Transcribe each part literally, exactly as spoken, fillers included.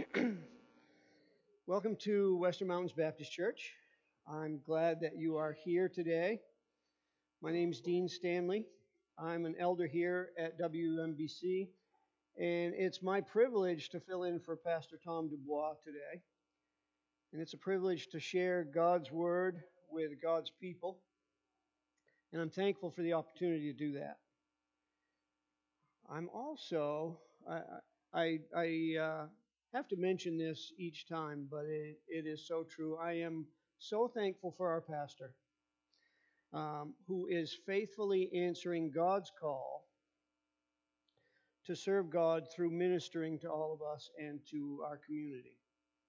Welcome to Western Mountains Baptist Church. I'm glad that you are here today. My name is Dean Stanley. I'm an elder here at W M B C, and it's my privilege to fill in for Pastor Tom Dubois today. And it's a privilege to share God's Word with God's people, and I'm thankful for the opportunity to do that. I'm also, I, I, I uh, have to mention this each time, but it, it is so true. I am so thankful for our pastor, um, who is faithfully answering God's call to serve God through ministering to all of us and to our community.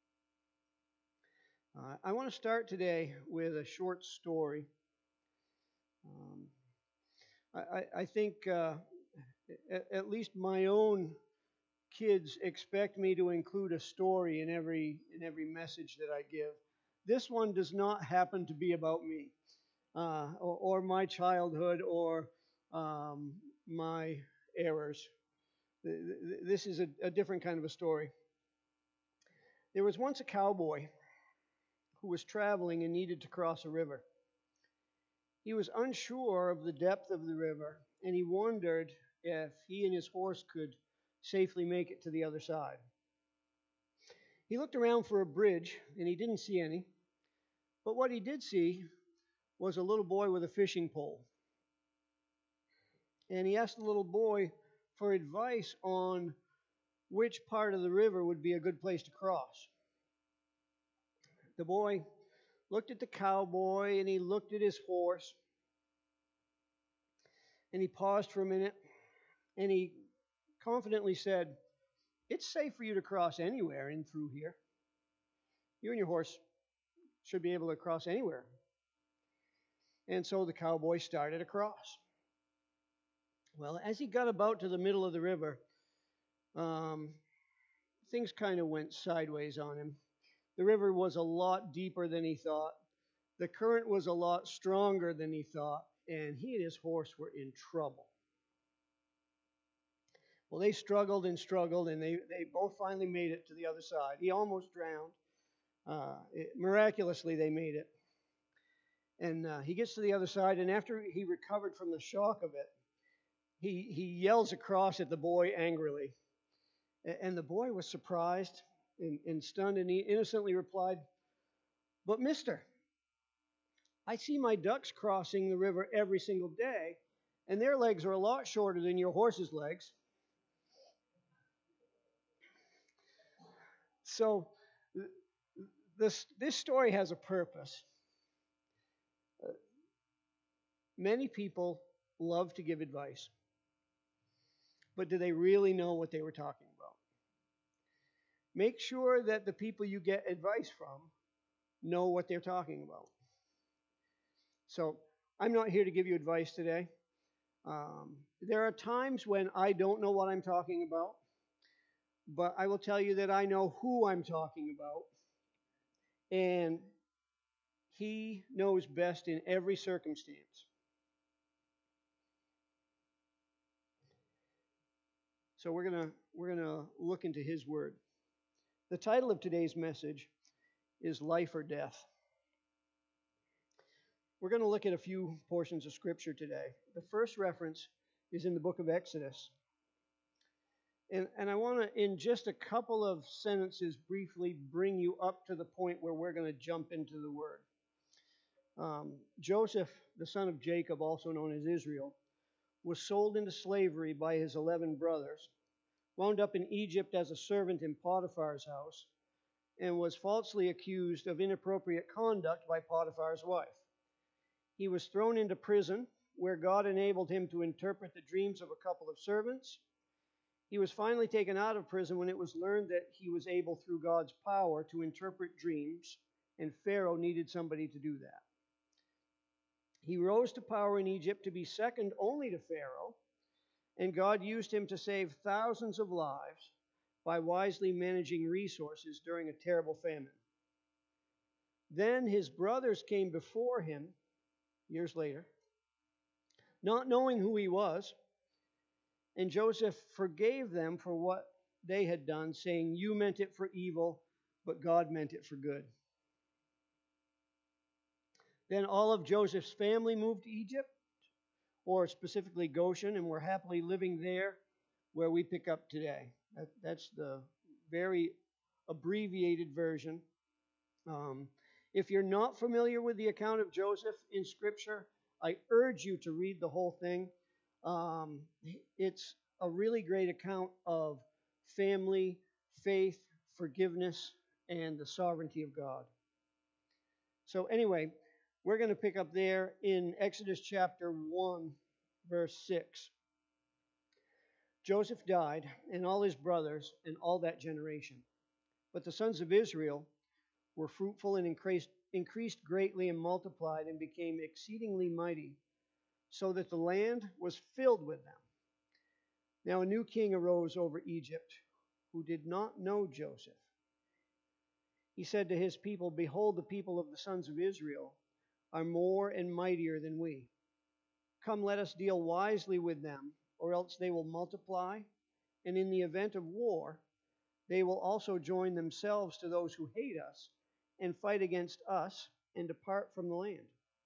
Uh, I want to start today with a short story. Um, I, I, I think uh, at, at least my own kids expect me to include a story in every in every message that I give. This one does not happen to be about me, uh, or, or my childhood, or um, my errors. This is a, a different kind of a story. There was once a cowboy who was traveling and needed to cross a river. He was unsure of the depth of the river, and he wondered if he and his horse could safely make it to the other side. He looked around for a bridge, and he didn't see any. But what he did see was a little boy with a fishing pole. And he asked the little boy for advice on which part of the river would be a good place to cross. The boy looked at the cowboy, and he looked at his horse, and he paused for a minute, and he confidently said, "It's safe for you to cross anywhere in through here. You and your horse should be able to cross anywhere." And so the cowboy started across. Well, as he got about to the middle of the river, um, things kind of went sideways on him. The river was a lot deeper than he thought. The current was a lot stronger than he thought, and he and his horse were in trouble. Well, they struggled and struggled, and they, they both finally made it to the other side. He almost drowned. Uh, it, miraculously, they made it. And uh, he gets to the other side, and after he recovered from the shock of it, he, he yells across at the boy angrily. And the boy was surprised and, and stunned, and he innocently replied, "But mister, I see my ducks crossing the river every single day, and their legs are a lot shorter than your horse's legs." So this, this story has a purpose. Uh, many people love to give advice, but do they really know what they were talking about? Make sure that the people you get advice from know what they're talking about. So I'm not here to give you advice today. Um, there are times when I don't know what I'm talking about, but I will tell you that I know who I'm talking about, and He knows best in every circumstance. So we're gonna we're gonna look into His Word. The title of today's message is Life or Death. We're going to look at a few portions of Scripture today. The first reference is in the book of Exodus. And, and I want to, in just a couple of sentences, briefly bring you up to the point where we're going to jump into the Word. Um, Joseph, the son of Jacob, also known as Israel, was sold into slavery by his eleven brothers, wound up in Egypt as a servant in Potiphar's house, and was falsely accused of inappropriate conduct by Potiphar's wife. He was thrown into prison, where God enabled him to interpret the dreams of a couple of servants. He was finally taken out of prison when it was learned that he was able, through God's power, to interpret dreams, and Pharaoh needed somebody to do that. He rose to power in Egypt to be second only to Pharaoh, and God used him to save thousands of lives by wisely managing resources during a terrible famine. Then his brothers came before him years later, not knowing who he was, and Joseph forgave them for what they had done, saying, "You meant it for evil, but God meant it for good." Then all of Joseph's family moved to Egypt, or specifically Goshen, and were happily living there where we pick up today. That, that's the very abbreviated version. Um, if you're not familiar with the account of Joseph in Scripture, I urge you to read the whole thing. Um, it's a really great account of family, faith, forgiveness, and the sovereignty of God. So anyway, we're going to pick up there in Exodus chapter one, verse six. Joseph died, and all his brothers, and all that generation. But the sons of Israel were fruitful and increased, increased greatly and multiplied and became exceedingly mighty, so that the land was filled with them. Now a new king arose over Egypt, who did not know Joseph. He said to his people, "Behold, the people of the sons of Israel are more and mightier than we. Come, let us deal wisely with them, or else they will multiply, and in the event of war, they will also join themselves to those who hate us and fight against us and depart from the land."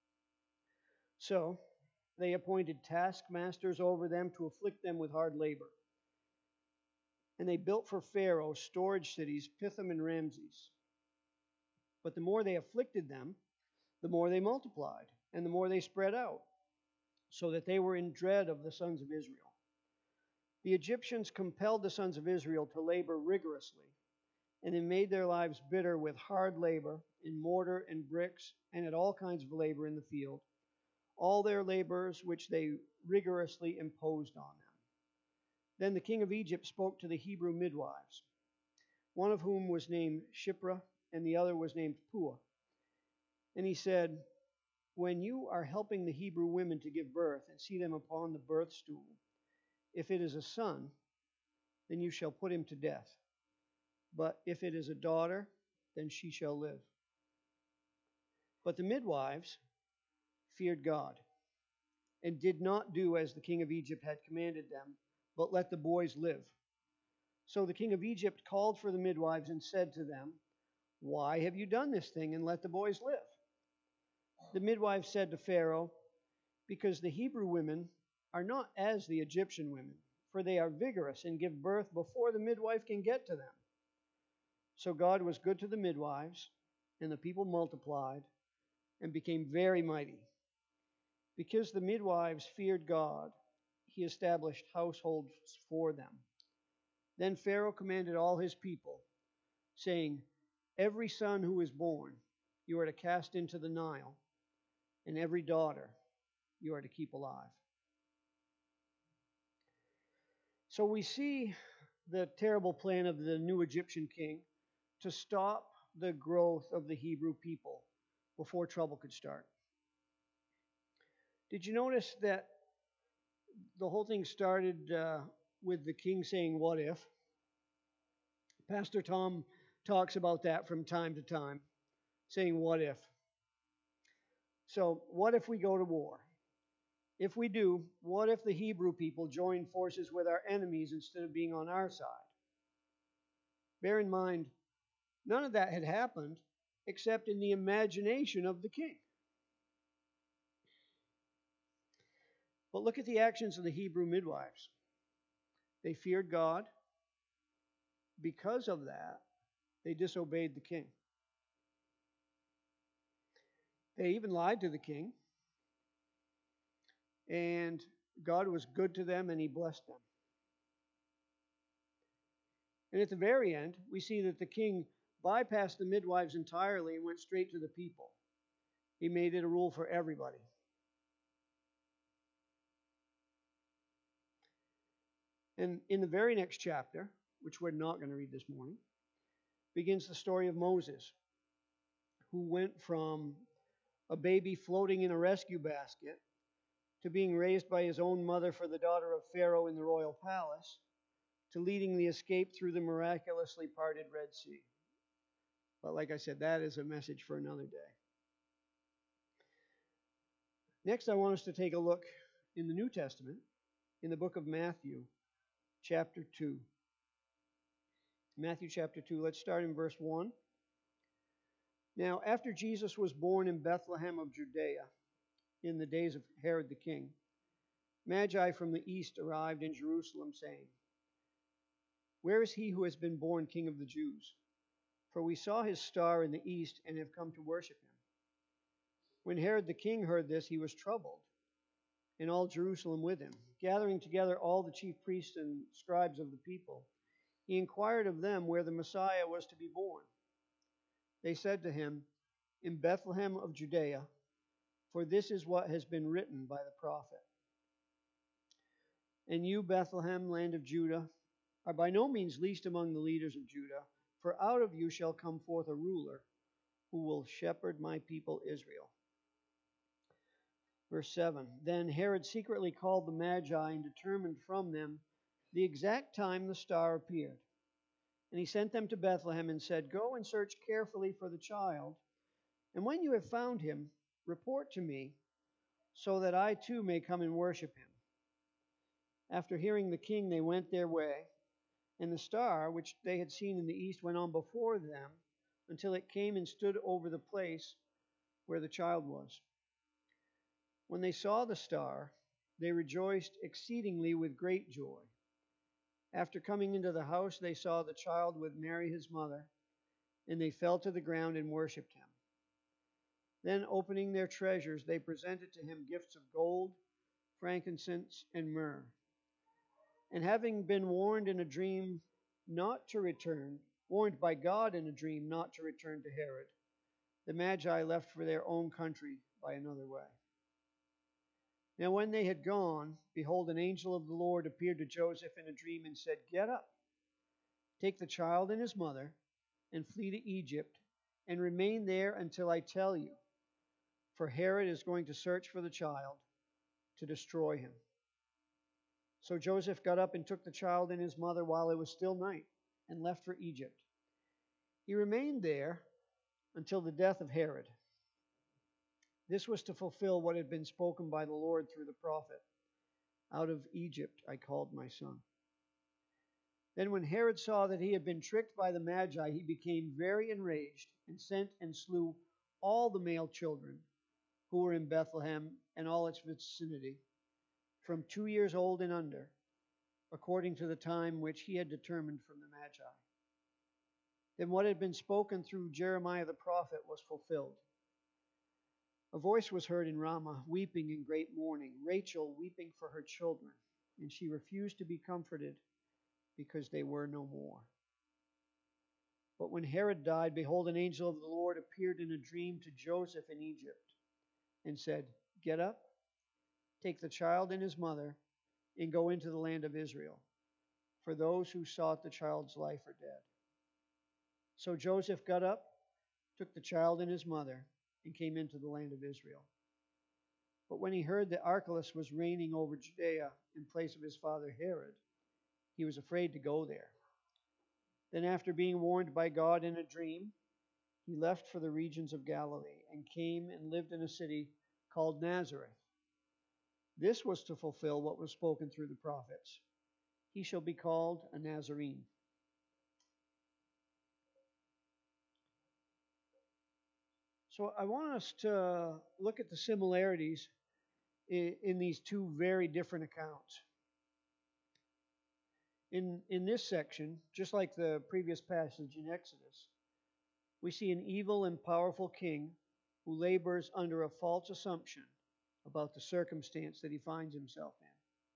So they appointed taskmasters over them to afflict them with hard labor. And they built for Pharaoh storage cities, Pithom and Ramses. But the more they afflicted them, the more they multiplied, and the more they spread out, so that they were in dread of the sons of Israel. The Egyptians compelled the sons of Israel to labor rigorously, and they made their lives bitter with hard labor in mortar and bricks, and at all kinds of labor in the field, all their labors which they rigorously imposed on them. Then the king of Egypt spoke to the Hebrew midwives, one of whom was named Shiphrah, and the other was named Puah. And he said, "When you are helping the Hebrew women to give birth and see them upon the birth stool, if it is a son, then you shall put him to death. But if it is a daughter, then she shall live." But the midwives feared God and did not do as the king of Egypt had commanded them, but let the boys live. So the king of Egypt called for the midwives and said to them, "Why have you done this thing and let the boys live?" The midwives said to Pharaoh, "Because the Hebrew women are not as the Egyptian women, for they are vigorous and give birth before the midwife can get to them." So God was good to the midwives, and the people multiplied and became very mighty. Because the midwives feared God, he established households for them. Then Pharaoh commanded all his people, saying, "Every son who is born you are to cast into the Nile, and every daughter you are to keep alive." So we see the terrible plan of the new Egyptian king to stop the growth of the Hebrew people before trouble could start. Did you notice that the whole thing started uh, with the king saying, "What if?" Pastor Tom talks about that from time to time, saying, "What if?" So, what if we go to war? If we do, what if the Hebrew people join forces with our enemies instead of being on our side? Bear in mind, none of that had happened except in the imagination of the king. But look at the actions of the Hebrew midwives. They feared God. Because of that, they disobeyed the king. They even lied to the king. And God was good to them and he blessed them. And at the very end, we see that the king bypassed the midwives entirely and went straight to the people. He made it a rule for everybody. And in the very next chapter, which we're not going to read this morning, begins the story of Moses, who went from a baby floating in a rescue basket to being raised by his own mother for the daughter of Pharaoh in the royal palace, to leading the escape through the miraculously parted Red Sea. But like I said, that is a message for another day. Next, I want us to take a look in the New Testament, in the book of Matthew, chapter two. Matthew chapter two. Let's start in verse one. Now, after Jesus was born in Bethlehem of Judea, in the days of Herod the king, Magi from the east arrived in Jerusalem, saying, "Where is he who has been born King of the Jews? For we saw his star in the east and have come to worship him." When Herod the king heard this, he was troubled, and all Jerusalem with him. Gathering together all the chief priests and scribes of the people, he inquired of them where the Messiah was to be born. They said to him, "In Bethlehem of Judea, for this is what has been written by the prophet. And you, Bethlehem, land of Judah, are by no means least among the leaders of Judah, for out of you shall come forth a ruler who will shepherd my people Israel." Verse seven, Then Herod secretly called the Magi and determined from them the exact time the star appeared. And he sent them to Bethlehem and said, "Go and search carefully for the child, and when you have found him, report to me, so that I too may come and worship him." After hearing the king, they went their way, and the star, which they had seen in the east, went on before them until it came and stood over the place where the child was. When they saw the star, they rejoiced exceedingly with great joy. After coming into the house, they saw the child with Mary his mother, and they fell to the ground and worshipped him. Then, opening their treasures, they presented to him gifts of gold, frankincense, and myrrh. And having been warned in a dream not to return, warned by God in a dream not to return to Herod, the Magi left for their own country by another way. Now when they had gone, behold, an angel of the Lord appeared to Joseph in a dream and said, "Get up, take the child and his mother, and flee to Egypt, and remain there until I tell you, for Herod is going to search for the child to destroy him." So Joseph got up and took the child and his mother while it was still night, and left for Egypt. He remained there until the death of Herod. This was to fulfill what had been spoken by the Lord through the prophet, "Out of Egypt I called my son." Then when Herod saw that he had been tricked by the Magi, he became very enraged and sent and slew all the male children who were in Bethlehem and all its vicinity, from two years old and under, according to the time which he had determined from the Magi. Then what had been spoken through Jeremiah the prophet was fulfilled. A voice was heard in Ramah, weeping in great mourning, Rachel weeping for her children, and she refused to be comforted because they were no more. But when Herod died, behold, an angel of the Lord appeared in a dream to Joseph in Egypt and said, "Get up, take the child and his mother, and go into the land of Israel, for those who sought the child's life are dead." So Joseph got up, took the child and his mother, and came into the land of Israel. But when he heard that Archelaus was reigning over Judea in place of his father Herod, he was afraid to go there. Then after being warned by God in a dream, he left for the regions of Galilee and came and lived in a city called Nazareth. This was to fulfill what was spoken through the prophets. "He shall be called a Nazarene." So I want us to look at the similarities in, in these two very different accounts. In, in this section, just like the previous passage in Exodus, we see an evil and powerful king who labors under a false assumption about the circumstance that he finds himself in.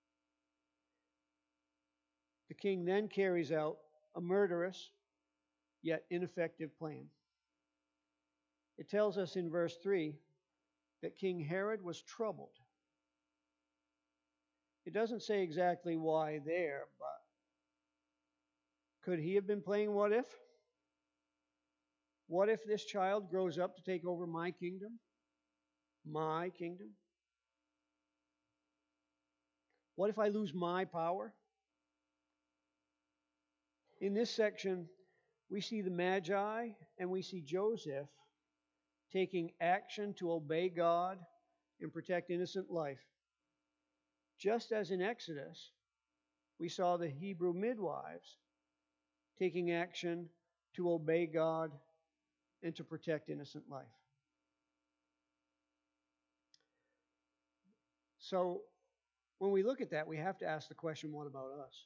The king then carries out a murderous yet ineffective plan. It tells us in verse three that King Herod was troubled. It doesn't say exactly why there, but could he have been playing what if? What if this child grows up to take over my kingdom? My kingdom? What if I lose my power? In this section, we see the Magi and we see Joseph taking action to obey God and protect innocent life. Just as in Exodus, we saw the Hebrew midwives taking action to obey God and to protect innocent life. So when we look at that, we have to ask the question, what about us?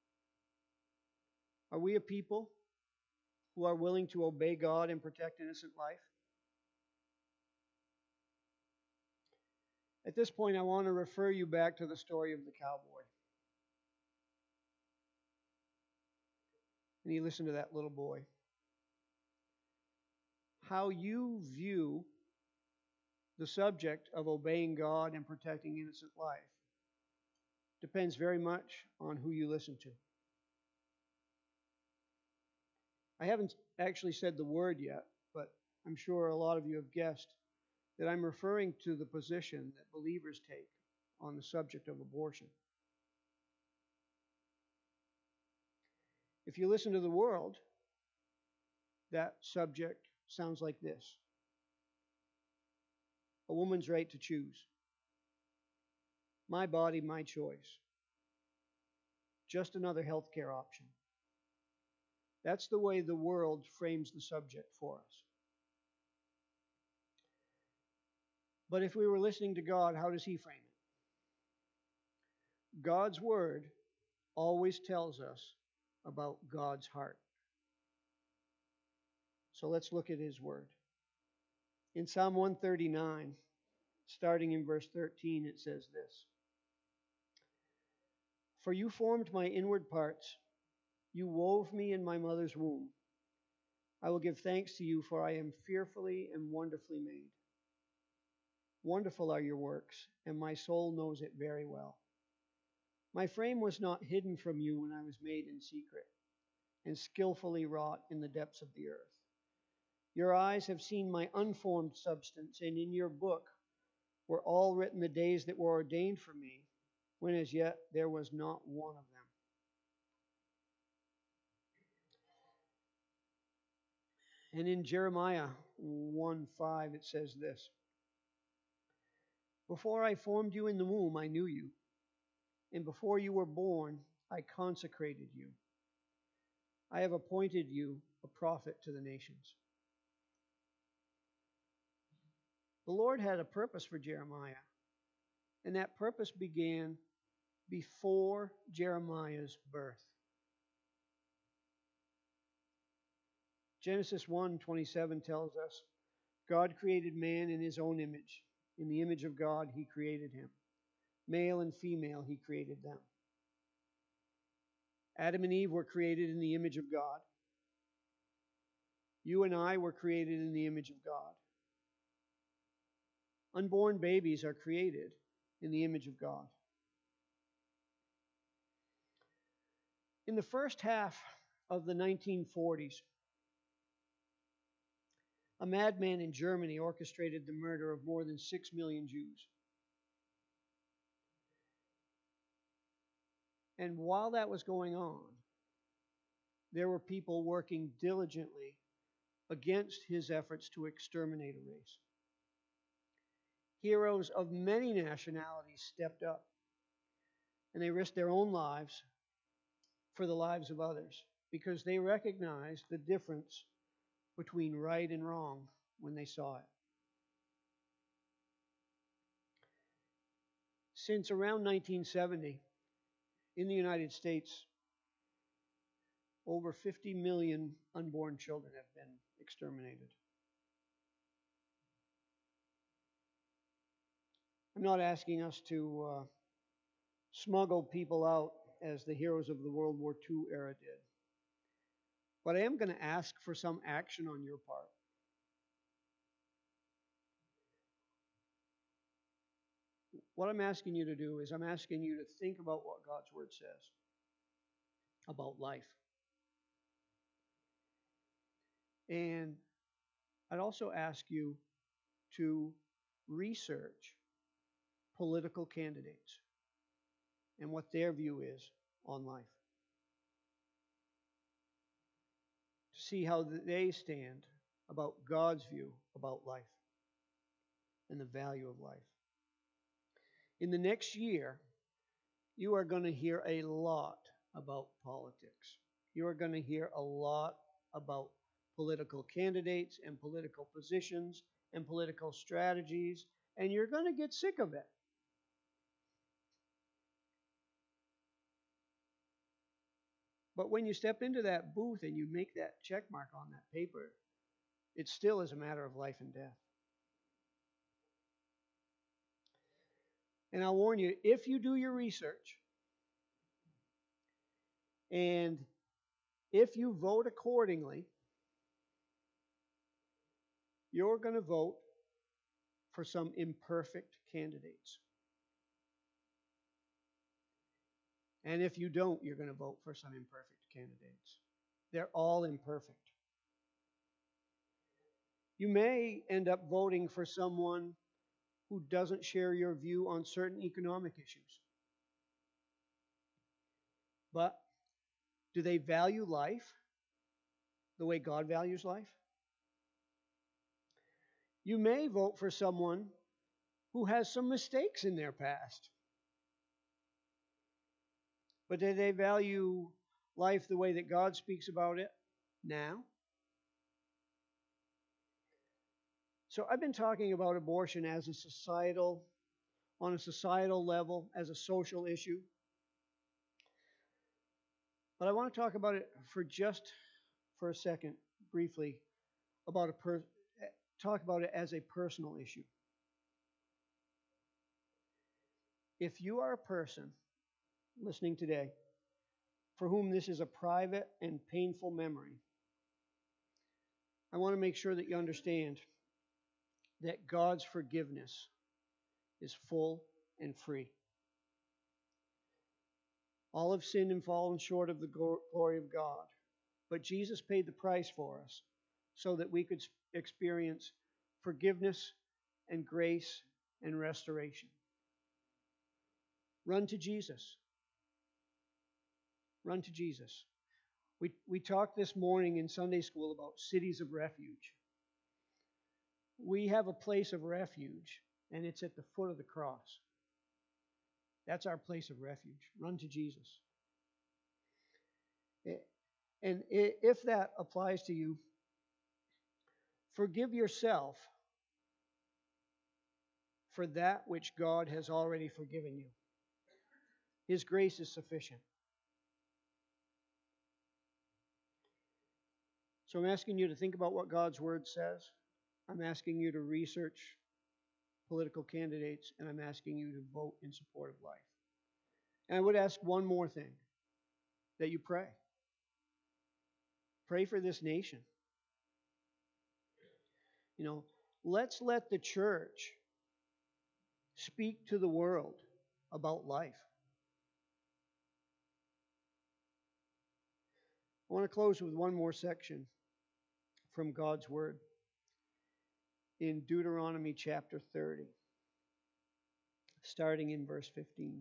Are we a people who are willing to obey God and protect innocent life? At this point, I want to refer you back to the story of the cowboy. And you listen to that little boy. How you view the subject of obeying God and protecting innocent life depends very much on who you listen to. I haven't actually said the word yet, but I'm sure a lot of you have guessed that I'm referring to the position that believers take on the subject of abortion. If you listen to the world, that subject sounds like this: a woman's right to choose. My body, my choice. Just another healthcare option. That's the way the world frames the subject for us. But if we were listening to God, how does He frame it? God's Word always tells us about God's heart. So let's look at His Word. In Psalm one thirty-nine, starting in verse thirteen, it says this: For you formed my inward parts, you wove me in my mother's womb. I will give thanks to you, for I am fearfully and wonderfully made. Wonderful are your works, and my soul knows it very well. My frame was not hidden from you when I was made in secret, and skillfully wrought in the depths of the earth. Your eyes have seen my unformed substance, and in your book were all written the days that were ordained for me, when as yet there was not one of them. And in Jeremiah one five it says this: Before I formed you in the womb, I knew you, and before you were born, I consecrated you. I have appointed you a prophet to the nations. The Lord had a purpose for Jeremiah, and that purpose began before Jeremiah's birth. Genesis one twenty-seven tells us, God created man in His own image. In the image of God, He created him. Male and female, He created them. Adam and Eve were created in the image of God. You and I were created in the image of God. Unborn babies are created in the image of God. In the first half of the nineteen forties, a madman in Germany orchestrated the murder of more than six million Jews. And while that was going on, there were people working diligently against his efforts to exterminate a race. Heroes of many nationalities stepped up, and they risked their own lives for the lives of others, because they recognized the difference between right and wrong when they saw it. Since around nineteen seventy, in the United States, over fifty million unborn children have been exterminated. I'm not asking us to uh, smuggle people out as the heroes of the World War Two era did. But I am going to ask for some action on your part. What I'm asking you to do is I'm asking you to think about what God's Word says about life. And I'd also ask you to research political candidates and what their view is on life. To see how they stand about God's view about life and the value of life. In the next year, you are going to hear a lot about politics. you're going to hear a lot about political candidates and political positions and political strategies, and you're going to get sick of it. But when you step into that booth and you make that check mark on that paper, it still is a matter of life and death. And I'll warn you, if you do your research and if you vote accordingly, you're going to vote for some imperfect candidates. And if you don't, you're going to vote for some imperfect candidates. They're all imperfect. You may end up voting for someone who doesn't share your view on certain economic issues. But do they value life the way God values life? You may vote for someone who has some mistakes in their past. But do they value life the way that God speaks about it now? So I've been talking about abortion as a societal, on a societal level, as a social issue. But I want to talk about it for just for a second, briefly, about a per, talk about it as a personal issue. If you are a person listening today for whom this is a private and painful memory, I want to make sure that you understand that God's forgiveness is full and free. All have sinned and fallen short of the glory of God, but Jesus paid the price for us so that we could experience forgiveness and grace and restoration. Run to Jesus. Run to Jesus. We, we talked this morning in Sunday school about cities of refuge. We have a place of refuge, and it's at the foot of the cross. That's our place of refuge. Run to Jesus. And if that applies to you, forgive yourself for that which God has already forgiven you. His grace is sufficient. So I'm asking you to think about what God's Word says. I'm asking you to research political candidates, and I'm asking you to vote in support of life. And I would ask one more thing, that you pray. Pray for this nation. You know, let's let the church speak to the world about life. I want to close with one more section from God's Word in Deuteronomy chapter thirty, starting in verse fifteen.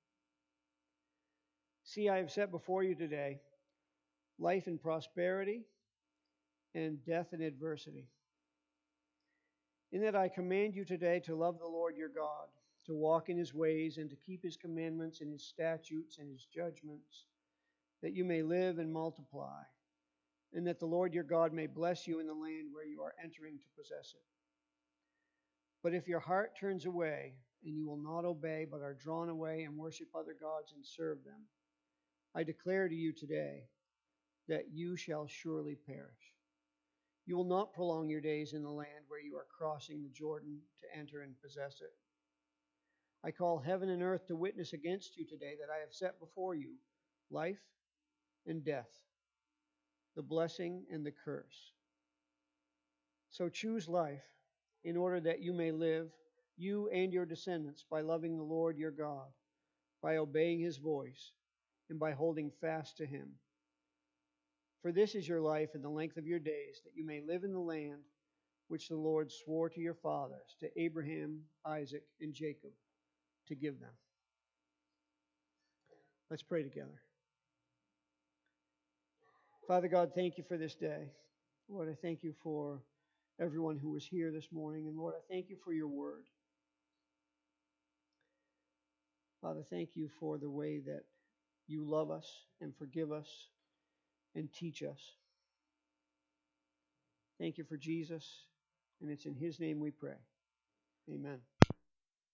See, I have set before you today life and prosperity and death and adversity. In that I command you today to love the Lord your God, to walk in his ways and to keep his commandments and his statutes and his judgments, that you may live and multiply, and that the Lord your God may bless you in the land where you are entering to possess it. But if your heart turns away, and you will not obey, but are drawn away and worship other gods and serve them, I declare to you today that you shall surely perish. You will not prolong your days in the land where you are crossing the Jordan to enter and possess it. I call heaven and earth to witness against you today that I have set before you life and death, the blessing and the curse. So choose life in order that you may live, you and your descendants, by loving the Lord your God, by obeying his voice, and by holding fast to him. For this is your life and the length of your days, that you may live in the land which the Lord swore to your fathers, to Abraham, Isaac, and Jacob, to give them. Let's pray together. Father God, thank you for this day. Lord, I thank you for everyone who was here this morning. And Lord, I thank you for your word. Father, thank you for the way that you love us and forgive us and teach us. Thank you for Jesus, and it's in His name we pray. Amen.